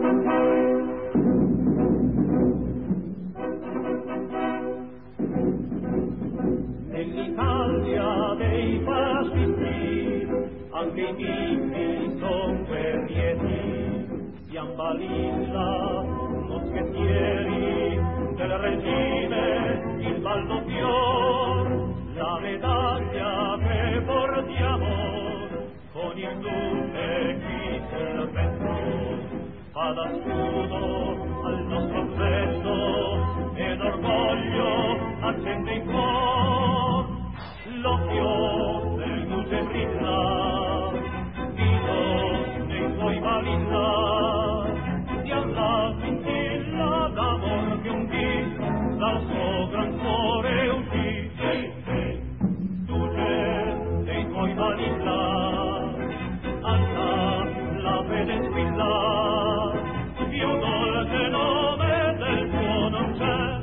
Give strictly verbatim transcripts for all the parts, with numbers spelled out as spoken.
Nell'Italia dei fascisti anche i bimbi son guerrieri, Ciambalilla, moschettieri del regime, il baldocchior, la medaglia che portiamo con il duce qui sul petto, fa da scudo al nostro petto ed orgoglio accende in cuor l'occhio del duce brilla, viso nei suoi valilla, di alla scintilla d'amor che un dì dal suo gran cuore uscì. Ehi, ehi, duce dei tuoi valilla, alza la fede squilla, più dolce nome del tuo non c'è.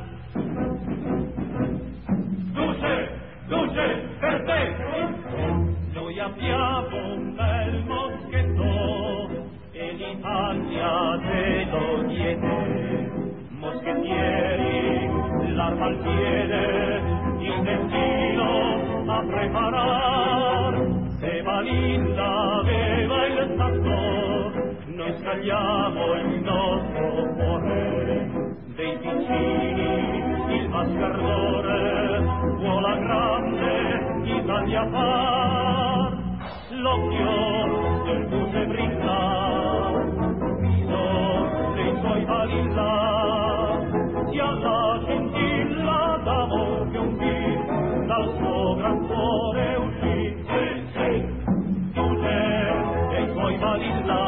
Duce, duce, per te noi abbiamo un bel moschetto e l'Italia te lo diede. Moschettieri, l'arma al piede, il destino a preparar. Se Valinda aveva il tatto, noi scagliamo il nostro cuore. Dei piccini il mascardone vuole la grande Italia far. L'occhio del duce brilla, viso dei suoi valilla, si alla scintilla d'amor che un dì dal suo gran cuore uscì. Ehi, ehi, duce dei suoi valilla,